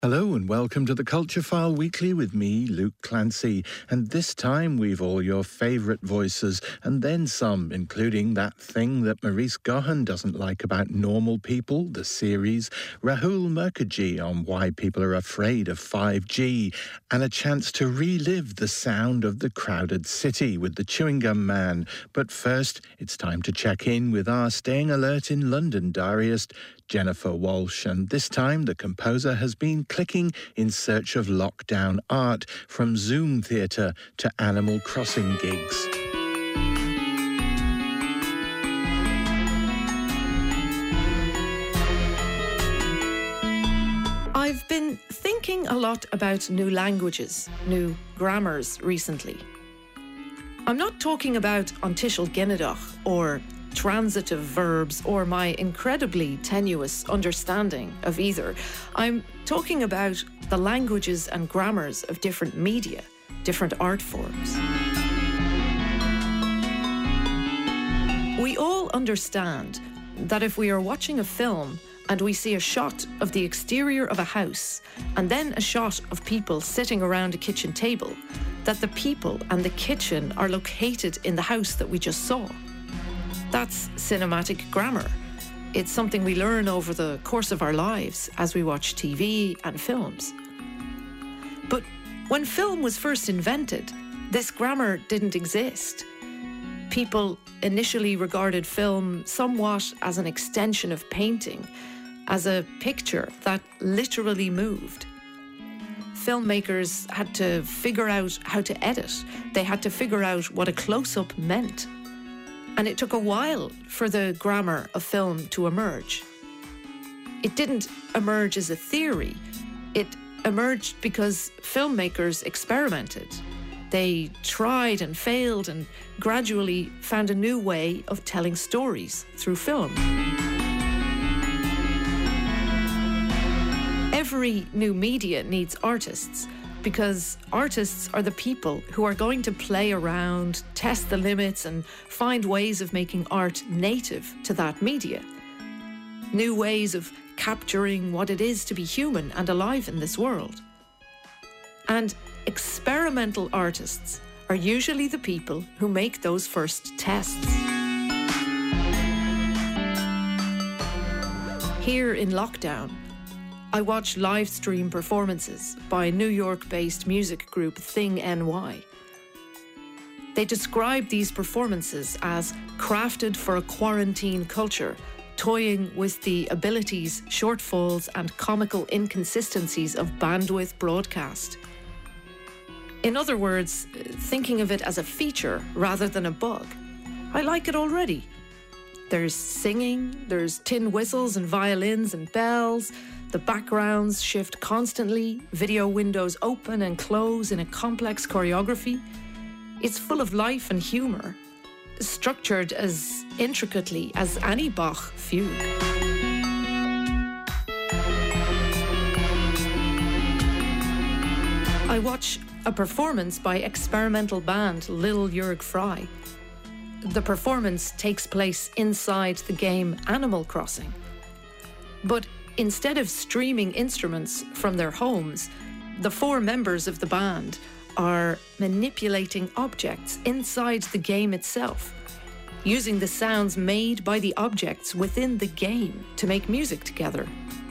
Hello and welcome to the Culture File Weekly with me, Luke Clancy. And this time we've all your favourite voices and then some, including that thing that Maurice Gohan doesn't like about normal people, the series, Rahul Mukherjee on why people are afraid of 5G, and a chance to relive the sound of the crowded city with the Chewing Gum Man. But first, it's time to check in with our Staying Alert in London diarist, Jennifer Walsh, and this time the composer has been clicking in search of lockdown art, from Zoom theatre to Animal Crossing gigs. I've been thinking a lot about new languages, new grammars recently. I'm not talking about Antishal Ginnedoch or transitive verbs or my incredibly tenuous understanding of either. I'm talking about the languages and grammars of different media, different art forms. We all understand that if we are watching a film and we see a shot of the exterior of a house and then a shot of people sitting around a kitchen table, that the people and the kitchen are located in the house that we just saw. That's cinematic grammar. It's something we learn over the course of our lives as we watch TV and films. But when film was first invented, this grammar didn't exist. People initially regarded film somewhat as an extension of painting, as a picture that literally moved. Filmmakers had to figure out how to edit. They had to figure out what a close-up meant. And it took a while for the grammar of film to emerge. It didn't emerge as a theory. It emerged because filmmakers experimented. They tried and failed and gradually found a new way of telling stories through film. Every new media needs artists, because artists are the people who are going to play around, test the limits, and find ways of making art native to that media. New ways of capturing what it is to be human and alive in this world. And experimental artists are usually the people who make those first tests. Here in lockdown, I watch live stream performances by New York-based music group Thing NY. They describe these performances as crafted for a quarantine culture, toying with the abilities, shortfalls, and comical inconsistencies of bandwidth broadcast. In other words, thinking of it as a feature rather than a bug. I like it already. There's singing, there's tin whistles and violins and bells. The backgrounds shift constantly, video windows open and close in a complex choreography. It's full of life and humour, structured as intricately as any Bach fugue. I watch a performance by experimental band Lil Jörg Frey. The performance takes place inside the game Animal Crossing. But instead of streaming instruments from their homes, the four members of the band are manipulating objects inside the game itself, using the sounds made by the objects within the game to make music together.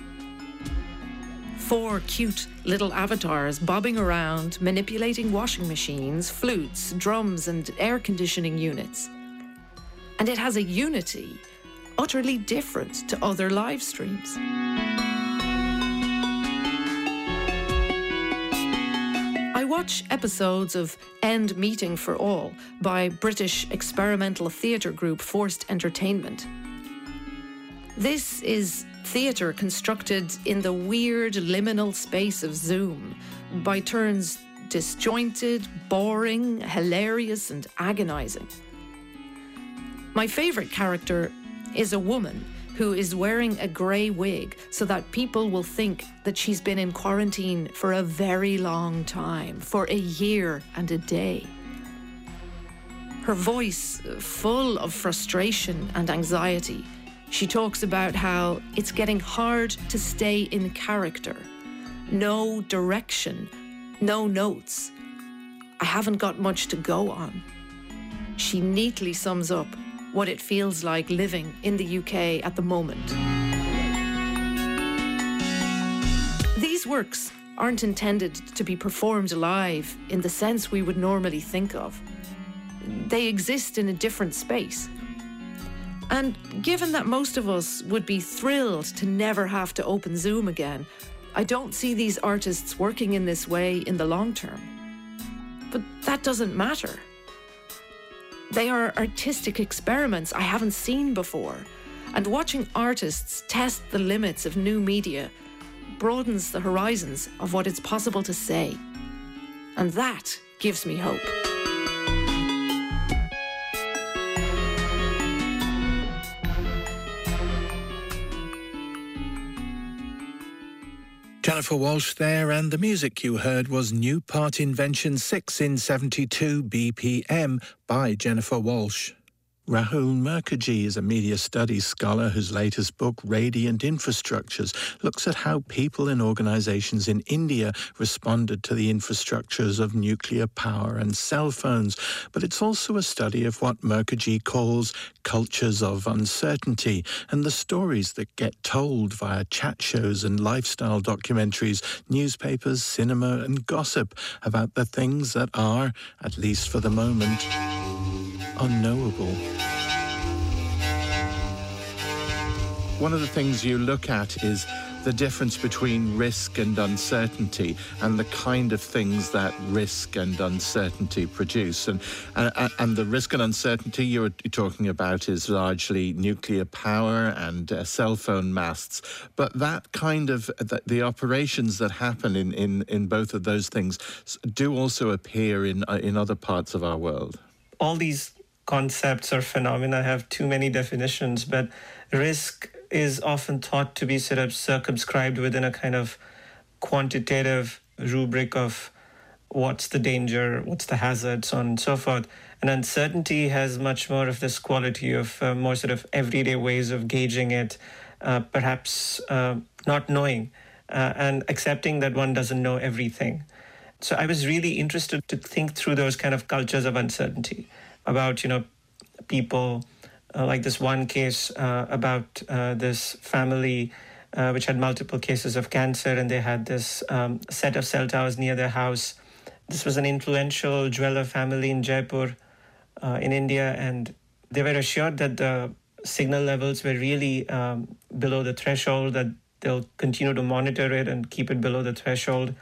Four cute little avatars bobbing around, manipulating washing machines, flutes, drums, and air conditioning units. And it has a unity utterly different to other live streams. I watch episodes of End Meeting for All by British experimental theatre group Forced Entertainment. This is theatre constructed in the weird liminal space of Zoom, by turns disjointed, boring, hilarious, and agonising. My favourite character is a woman who is wearing a grey wig so that people will think that she's been in quarantine for a very long time, for a year and a day. Her voice full of frustration and anxiety. She talks about how it's getting hard to stay in character, no direction, no notes. I haven't got much to go on. She neatly sums up what it feels like living in the UK at the moment. These works aren't intended to be performed live in the sense we would normally think of. They exist in a different space. And given that most of us would be thrilled to never have to open Zoom again, I don't see these artists working in this way in the long term. But that doesn't matter. They are artistic experiments I haven't seen before, and watching artists test the limits of new media broadens the horizons of what it's possible to say. And that gives me hope. Jennifer Walshe there, and the music you heard was New Part Invention 6 in 72 BPM by Jennifer Walshe. Rahul Mukherjee is a media studies scholar whose latest book, Radiant Infrastructures, looks at how people and organisations in India responded to the infrastructures of nuclear power and cell phones. But it's also a study of what Mukherjee calls cultures of uncertainty and the stories that get told via chat shows and lifestyle documentaries, newspapers, cinema and gossip about the things that are, at least for the moment, unknowable. One of the things you look at is the difference between risk and uncertainty and the kind of things that risk and uncertainty produce. And the risk and uncertainty you're talking about is largely nuclear power and cell phone masts. But that kind of, the operations that happen in both of those things do also appear in other parts of our world. All these concepts or phenomena have too many definitions, but risk is often thought to be sort of circumscribed within a kind of quantitative rubric of what's the danger, what's the hazard, so on and so forth. And uncertainty has much more of this quality of more sort of everyday ways of gauging it, perhaps not knowing and accepting that one doesn't know everything. So I was really interested to think through those kind of cultures of uncertainty about, people like this one case about this family which had multiple cases of cancer, and they had this set of cell towers near their house. This was an influential jeweler family in Jaipur in India, and they were assured that the signal levels were really below the threshold, that they'll continue to monitor it and keep it below the threshold.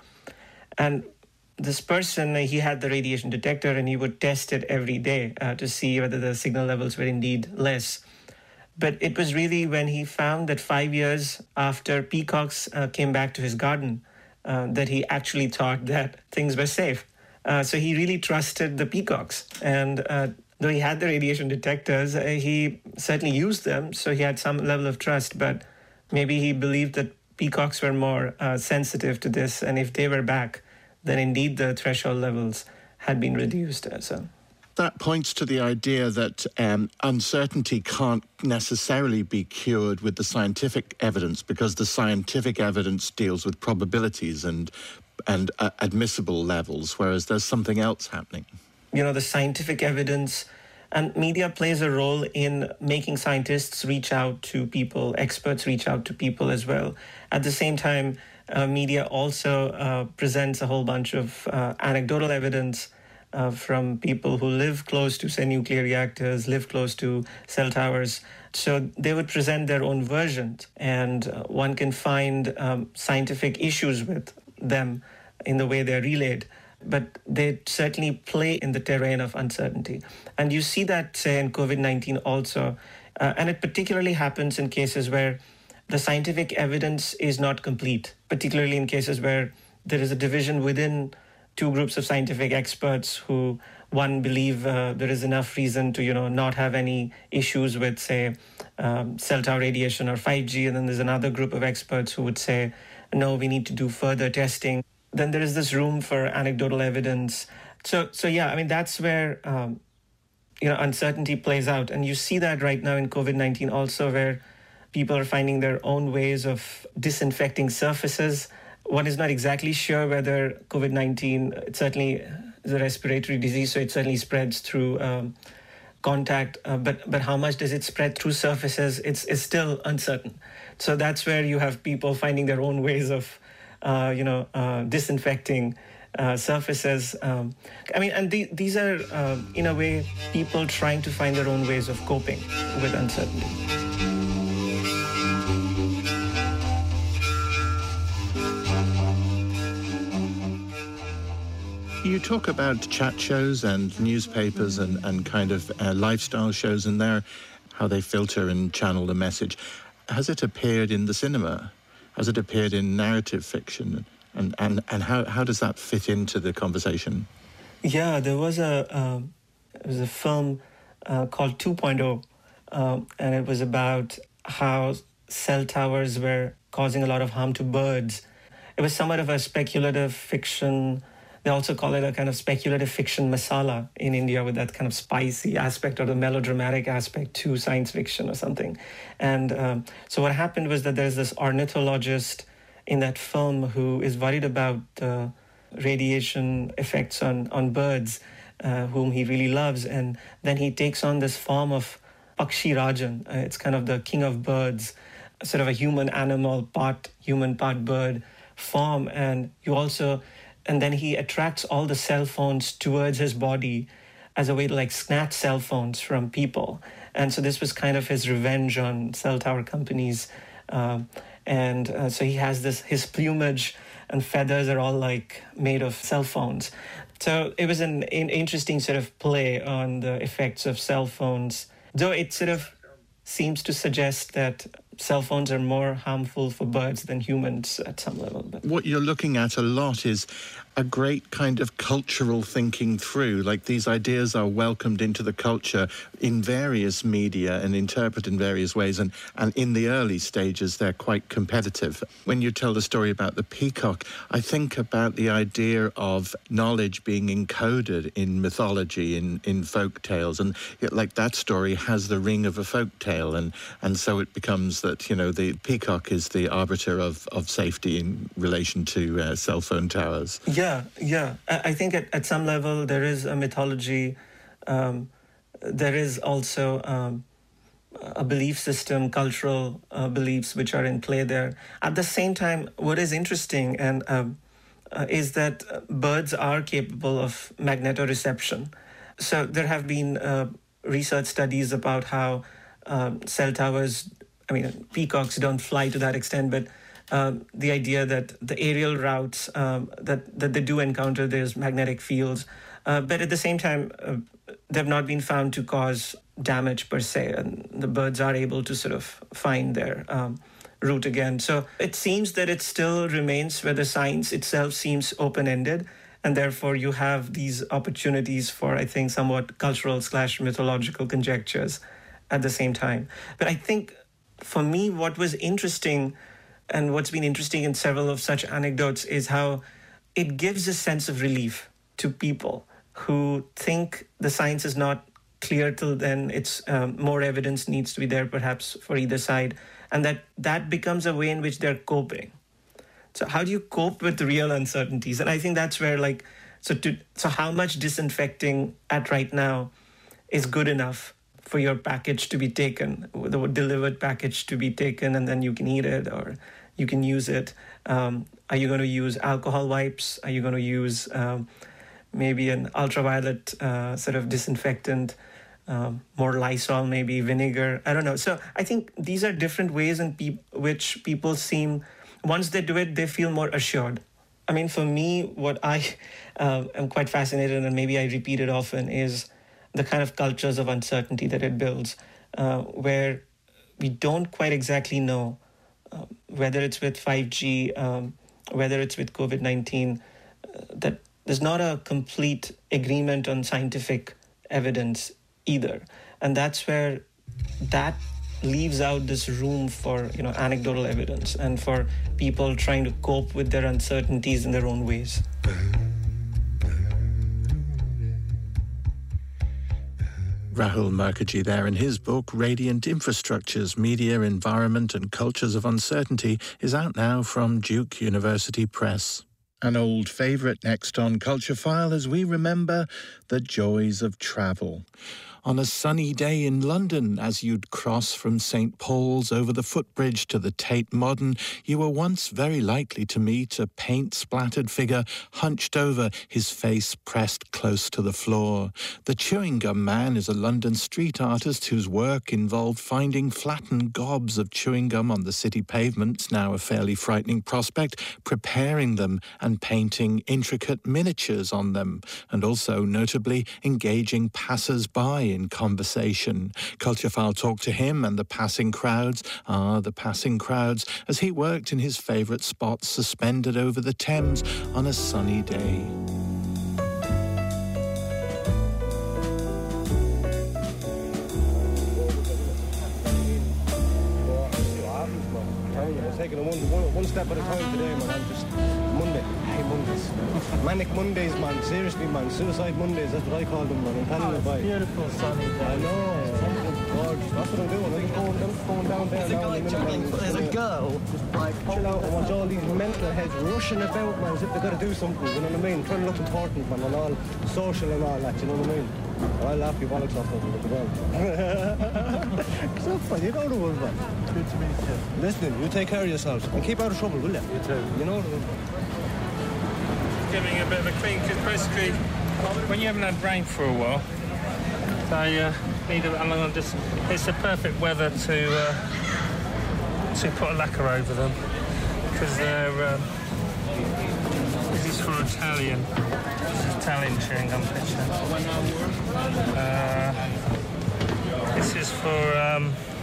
And this person, he had the radiation detector and he would test it every day to see whether the signal levels were indeed less. But it was really when he found that 5 years after peacocks came back to his garden that he actually thought that things were safe. So he really trusted the peacocks. And though he had the radiation detectors, he certainly used them, so he had some level of trust. But maybe he believed that peacocks were more sensitive to this, and if they were back, then indeed the threshold levels had been reduced. That points to the idea that uncertainty can't necessarily be cured with the scientific evidence, because the scientific evidence deals with probabilities and admissible levels, whereas there's something else happening. The scientific evidence, and media plays a role in making scientists reach out to people, experts reach out to people as well. At the same time, media also presents a whole bunch of anecdotal evidence from people who live close to, say, nuclear reactors, live close to cell towers. So they would present their own versions, and one can find scientific issues with them in the way they're relayed. But they certainly play in the terrain of uncertainty. And you see that, say, in COVID-19 also. And it particularly happens in cases where the scientific evidence is not complete, particularly in cases where there is a division within two groups of scientific experts who, one, believe there is enough reason to, not have any issues with, say, cell tower radiation or 5G. And then there's another group of experts who would say, no, we need to do further testing. Then there is this room for anecdotal evidence. So yeah, I mean, that's where, uncertainty plays out. And you see that right now in COVID-19 also, where people are finding their own ways of disinfecting surfaces, one is not exactly sure whether COVID-19, it certainly is a respiratory disease, so it certainly spreads through contact, but how much does it spread through surfaces? It's still uncertain. So that's where you have people finding their own ways of, disinfecting surfaces. These are, in a way, people trying to find their own ways of coping with uncertainty. You talk about chat shows and newspapers and kind of lifestyle shows and how they filter and channel the message. Has it appeared in the cinema? Has it appeared in narrative fiction? And how does that fit into the conversation? Yeah, there was a film called 2.0, and it was about how cell towers were causing a lot of harm to birds. It was somewhat of a speculative fiction. They also call it a kind of speculative fiction masala in India, with that kind of spicy aspect or the melodramatic aspect to science fiction or something. And so what happened was that there's this ornithologist in that film who is worried about the radiation effects on birds, whom he really loves. And then he takes on this form of Pakshi Rajan. It's kind of the king of birds, sort of a human animal, part human, part bird form. And then he attracts all the cell phones towards his body as a way to like snatch cell phones from people. And so this was kind of his revenge on cell tower companies. So he has his plumage and feathers are all like made of cell phones. So it was an interesting sort of play on the effects of cell phones, though it sort of seems to suggest that cell phones are more harmful for birds than humans at some level. But what you're looking at a lot is a great kind of cultural thinking through, like these ideas are welcomed into the culture in various media and interpreted in various ways, and in the early stages they're quite competitive. When you tell the story about the peacock, I think about the idea of knowledge being encoded in mythology, in folk tales, and like that story has the ring of a folk tale, and so it becomes that, you know, the peacock is the arbiter of safety in relation to cell phone towers. Yeah. I think at some level there is a mythology. There is also a belief system, cultural beliefs which are in play there. At the same time, what is interesting is that birds are capable of magnetoreception. So there have been research studies about how cell towers, peacocks don't fly to that extent, but the idea that the aerial routes that they do encounter, there's magnetic fields, but at the same time, they've not been found to cause damage per se, and the birds are able to sort of find their route again. So it seems that it still remains where the science itself seems open-ended, and therefore you have these opportunities for, I think, somewhat cultural/mythological conjectures at the same time. But I think for me, what was interesting, and what's been interesting in several of such anecdotes, is how it gives a sense of relief to people who think the science is not clear till then. It's more evidence needs to be there perhaps for either side, and that becomes a way in which they're coping. So how do you cope with real uncertainties? And I think that's where so how much disinfecting at right now is good enough for your package to be taken, the delivered package to be taken, and then you can eat it or you can use it. Are you going to use alcohol wipes? Are you going to use maybe an ultraviolet sort of disinfectant, more Lysol, maybe vinegar? I don't know. So I think these are different ways in which people seem, once they do it, they feel more assured. I mean, for me, what I am quite fascinated, and maybe I repeat it often, is the kind of cultures of uncertainty that it builds, where we don't quite exactly know whether it's with 5G, whether it's with COVID-19, that there's not a complete agreement on scientific evidence either. And that's where that leaves out this room for, anecdotal evidence and for people trying to cope with their uncertainties in their own ways. Rahul Mukherjee there, and his book, Radiant Infrastructures, Media, Environment and Cultures of Uncertainty, is out now from Duke University Press. An old favourite next on Culture File as we remember the joys of travel. On a sunny day in London, as you'd cross from St. Paul's over the footbridge to the Tate Modern, you were once very likely to meet a paint-splattered figure hunched over, his face pressed close to the floor. The Chewing Gum Man is a London street artist whose work involved finding flattened gobs of chewing gum on the city pavements, now a fairly frightening prospect, preparing them and painting intricate miniatures on them, and also, notably, engaging passers-by in conversation. Culture File talked to him and the passing crowds, as he worked in his favourite spot suspended over the Thames on a sunny day. Taking it one step at a time today, man. I'm just Mondays. Manic Mondays, man. Seriously, man. Suicide Mondays, that's what I call them, man. I'm telling you, bye. Beautiful sunny day. I know. Gorgeous. That's what I'm doing. I'm going down there now in a minute, man. There's a girl just like chill out. I watch all these mental heads rushing about, man, as if they've got to do something, you know what I mean? Trying to look important, man, and all social and all that, you know what I mean? I laugh you bollocks off them as well. What's up, man? You know the one, man. Good to meet you. Listen, you take care of yourselves and keep out of trouble, will you? You too. You know the one. Giving a bit of a clean, because basically when you haven't had rain for a while, they need it's the perfect weather to put a lacquer over them, because they're this is for Italian chewing gum picture. This is for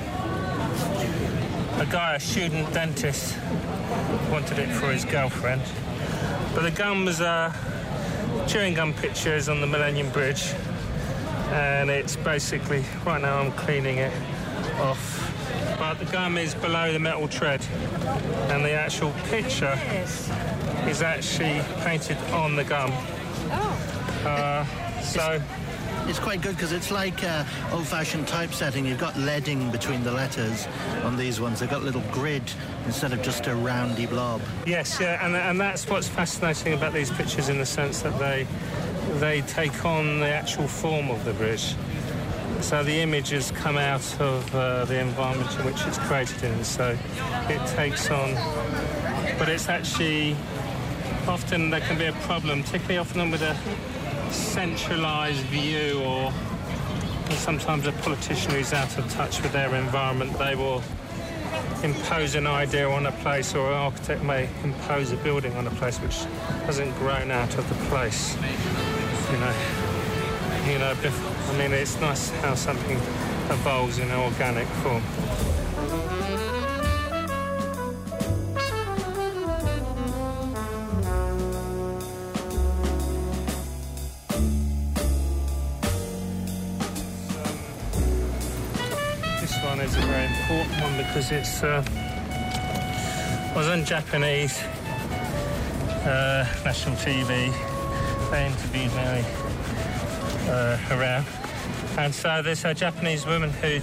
a guy, a student dentist, wanted it for his girlfriend. But the gum was chewing gum pictures on the Millennium Bridge, and it's basically, right now I'm cleaning it off, but the gum is below the metal tread, and the actual picture is actually painted on the gum. So it's quite good because it's like old-fashioned typesetting. You've got leading between the letters on these ones. They've got a little grid instead of just a roundy blob. Yes, yeah, and that's what's fascinating about these pictures, in the sense that they take on the actual form of the bridge. So the images come out of the environment in which it's created in. So it takes on, but it's actually, often there can be a problem, particularly often with a centralised view, or sometimes a politician who's out of touch with their environment. They will impose an idea on a place, or an architect may impose a building on a place which hasn't grown out of the place. I mean, it's nice how something evolves in an organic form. Is a very important one because it's was on Japanese national TV. They interviewed Mary Harao, and so there's a Japanese woman she'd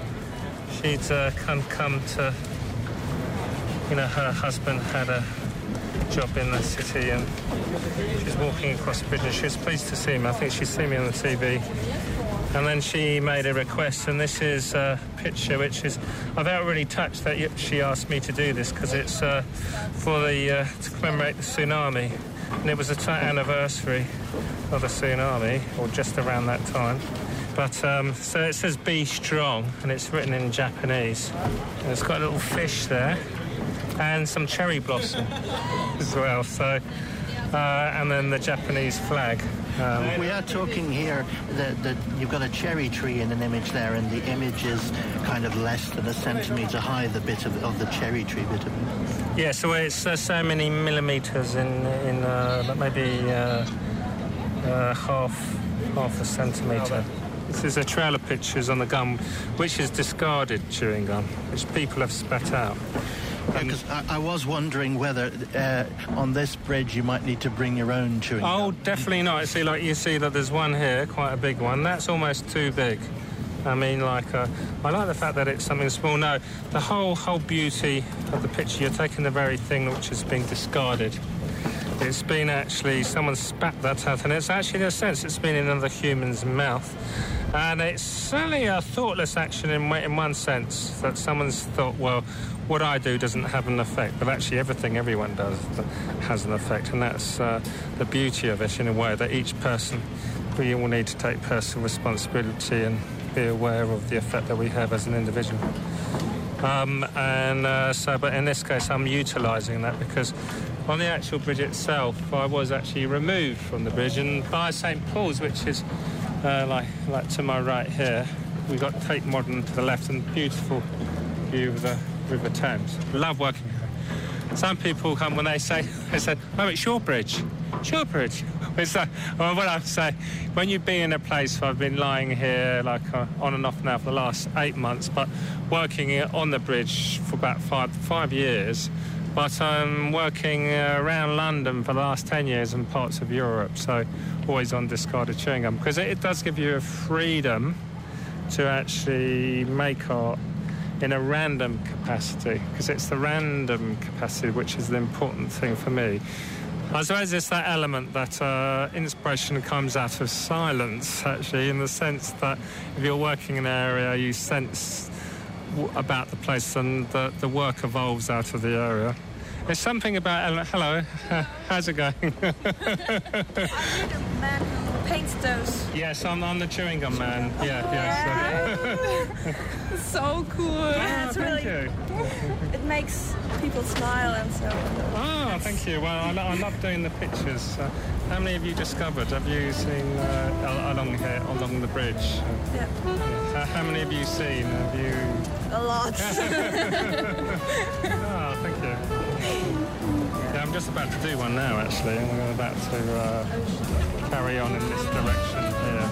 come to, her husband had a job in the city, and she's walking across the bridge, and she was pleased to see me. I think she's seen me on the TV. And then she made a request, and this is a picture which is, I've already touched that she asked me to do this because it's to commemorate the tsunami, and it was the anniversary of the tsunami, or just around that time. But so it says "Be strong," and it's written in Japanese. And it's got a little fish there, and some cherry blossom as well. So, and then the Japanese flag. We are talking here that you've got a cherry tree in an image there, and the image is kind of less than a centimetre high, the bit of the cherry tree bit of it. Yeah, so it's so many millimetres in maybe half a centimetre. This is a trail of pictures on the gum, which is discarded chewing gum, which people have spat out. Because I was wondering whether on this bridge you might need to bring your own chewing gum. Oh, definitely not. See, like you see that there's one here, quite a big one. That's almost too big. I mean, I like the fact that it's something small. No, the whole beauty of the picture, you're taking the very thing which is being discarded. It's been actually, someone spat that out, and it's actually, in a sense, it's been in another human's mouth. And it's certainly a thoughtless action in one sense, that someone's thought, well, what I do doesn't have an effect, but actually everything everyone does has an effect, and that's the beauty of it, in a way, that each person, we all need to take personal responsibility and be aware of the effect that we have as an individual. But in this case, I'm utilising that because on the actual bridge itself, I was actually removed from the bridge, and by St Paul's, which is like to my right here, we've got Tate Modern to the left and beautiful view of the River Thames. Love working here. Some people come when they say, oh, it's your bridge. It's your bridge. It's like, well, what I say, when you've been in a place, I've been lying here on and off now for the last 8 months, but working on the bridge for about five years. But I'm working around London for the last 10 years in parts of Europe, so always on discarded chewing gum, because it does give you a freedom to actually make art in a random capacity, because it's the random capacity which is the important thing for me. I suppose it's that element that inspiration comes out of silence, actually, in the sense that if you're working in an area, you sense about the place and the work evolves out of the area. There's something about... Hello, how's it going? Are you the man who paints those? Yes, I'm the chewing gum man. Yes. So cool. Yeah, it's thank really... you. It makes people smile and so... Thank you. Well, I love doing the pictures. How many have you discovered? Have you seen along here, along the bridge? Yeah. How many have you seen? Have you... A lot. Thank you. Yeah, I'm just about to do one now, actually. I'm about to carry on in this direction here.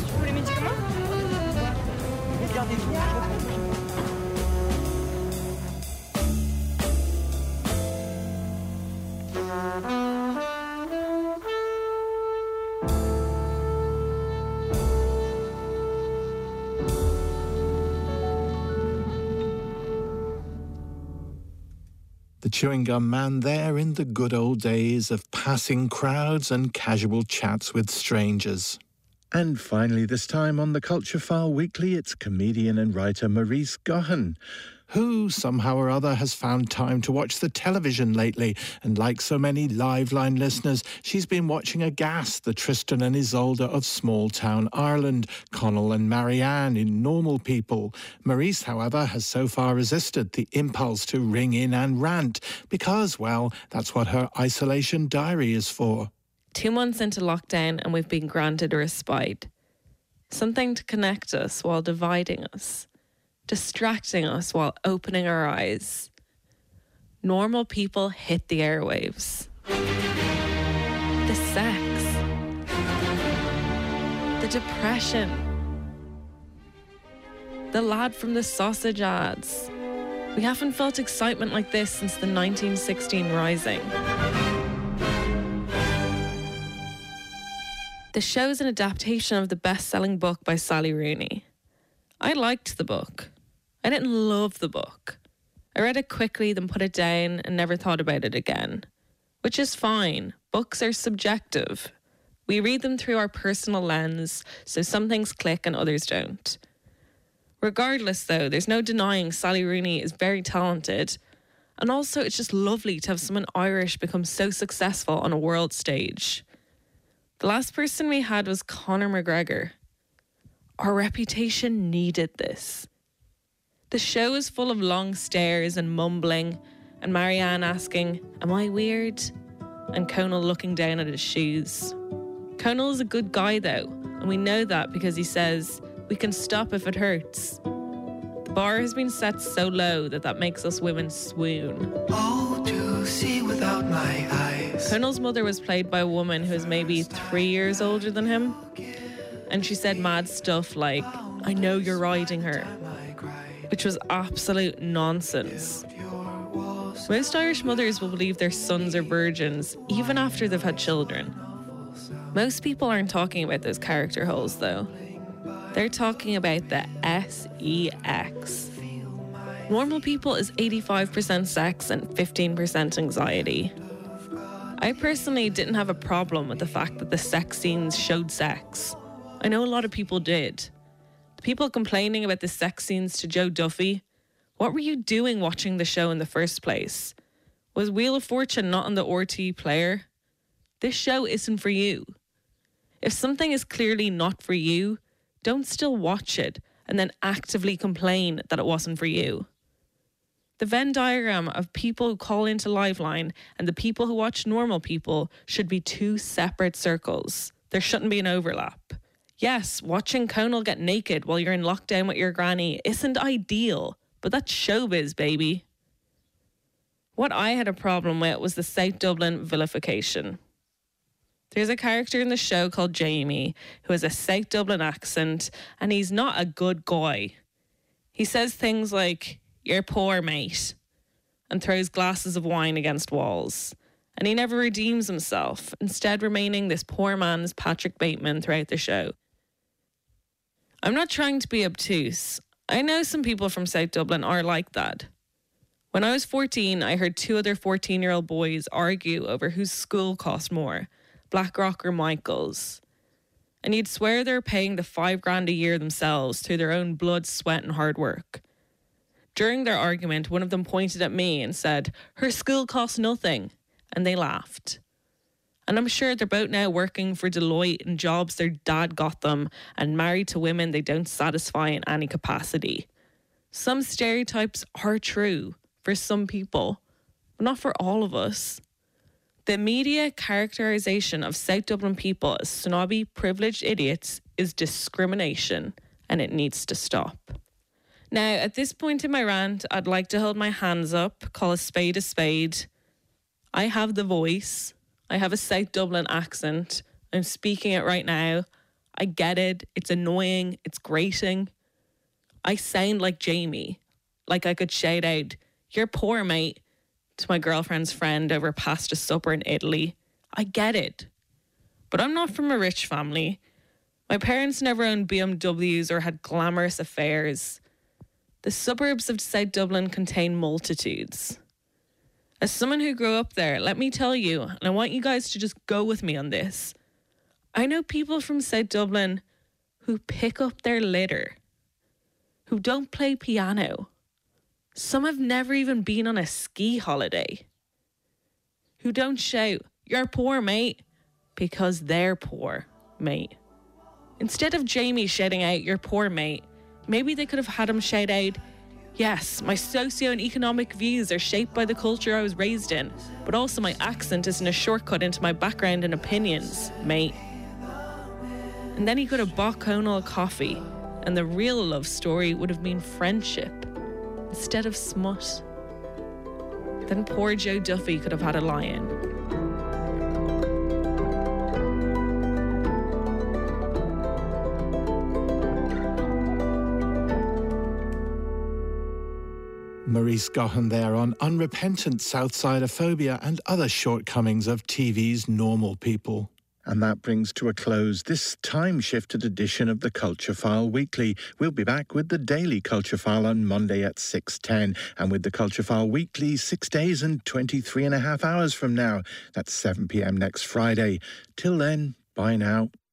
The chewing gum man there in the good old days of passing crowds and casual chats with strangers. And finally, this time on the Culture File Weekly, it's comedian and writer Maurice Gohan, who somehow or other has found time to watch the television lately. And like so many Liveline listeners, she's been watching aghast the Tristan and Isolde of small town Ireland, Connell and Marianne in Normal People. Maurice, however, has so far resisted the impulse to ring in and rant because, well, that's what her isolation diary is for. 2 months into lockdown and we've been granted a respite. Something to connect us while dividing us. Distracting us while opening our eyes. Normal People hit the airwaves. The sex. The depression. The lad from the sausage ads. We haven't felt excitement like this since the 1916 Rising. The show is an adaptation of the best-selling book by Sally Rooney. I liked the book. I didn't love the book. I read it quickly, then put it down and never thought about it again. Which is fine. Books are subjective. We read them through our personal lens, so some things click and others don't. Regardless, though, there's no denying Sally Rooney is very talented. And also, it's just lovely to have someone Irish become so successful on a world stage. The last person we had was Conor McGregor. Our reputation needed this. The show is full of long stares and mumbling, and Marianne asking, "Am I weird?" and Conal looking down at his shoes. Conal is a good guy though, and we know that because he says, "We can stop if it hurts." The bar has been set so low that makes us women swoon. All to see without my eyes. Conal's mother was played by a woman who is maybe 3 years older than him, and she said mad stuff like, "I know you're riding her," which was absolute nonsense. Most Irish mothers will believe their sons are virgins even after they've had children. Most people aren't talking about those character holes, though. They're talking about the SEX. Normal people is 85% sex and 15% anxiety. I personally didn't have a problem with the fact that the sex scenes showed sex. I know a lot of people did. The people complaining about the sex scenes to Joe Duffy, what were you doing watching the show in the first place? Was Wheel of Fortune not on the RT player? This show isn't for you. If something is clearly not for you, don't still watch it and then actively complain that it wasn't for you. The Venn diagram of people who call into Liveline and the people who watch normal people should be two separate circles. There shouldn't be an overlap. Yes, watching Conal get naked while you're in lockdown with your granny isn't ideal, but that's showbiz, baby. What I had a problem with was the South Dublin vilification. There's a character in the show called Jamie who has a South Dublin accent, and he's not a good guy. He says things like, "You're poor, mate," and throws glasses of wine against walls. And he never redeems himself, instead remaining this poor man's Patrick Bateman throughout the show. I'm not trying to be obtuse. I know some people from South Dublin are like that. When I was 14, I heard two other 14-year-old boys argue over whose school cost more, Blackrock or Michael's. And you'd swear they're paying the $5,000 a year themselves through their own blood, sweat and hard work. During their argument, one of them pointed at me and said, "Her school costs nothing," and they laughed. And I'm sure they're both now working for Deloitte in jobs their dad got them and married to women they don't satisfy in any capacity. Some stereotypes are true for some people, but not for all of us. The media characterisation of South Dublin people as snobby, privileged idiots is discrimination, and it needs to stop. Now, at this point in my rant, I'd like to hold my hands up, call a spade a spade. I have the voice. I have a South Dublin accent. I'm speaking it right now. I get it. It's annoying. It's grating. I sound like Jamie. Like I could shout out, "You're poor, mate," to my girlfriend's friend over pasta supper in Italy. I get it. But I'm not from a rich family. My parents never owned BMWs or had glamorous affairs. The suburbs of South Dublin contain multitudes. As someone who grew up there, let me tell you, and I want you guys to just go with me on this, I know people from South Dublin who pick up their litter, who don't play piano. Some have never even been on a ski holiday, who don't shout, "You're poor, mate," because they're poor, mate. Instead of Jamie shouting out, "You're poor, mate," maybe they could have had him shout out, "Yes, my socio and economic views are shaped by the culture I was raised in, but also my accent isn't a shortcut into my background and opinions, mate." And then he could have bought Conal a coffee, and the real love story would have been friendship instead of smut. Then poor Joe Duffy could have had a lie-in. Maurice Gaughan there on unrepentant Southsideophobia and other shortcomings of TV's normal people. And that brings to a close this time-shifted edition of the Culture File Weekly. We'll be back with the Daily Culture File on Monday at 6:10 and with the Culture File Weekly 6 days and 23 and a half hours from now. That's 7 p.m. next Friday. Till then, bye now.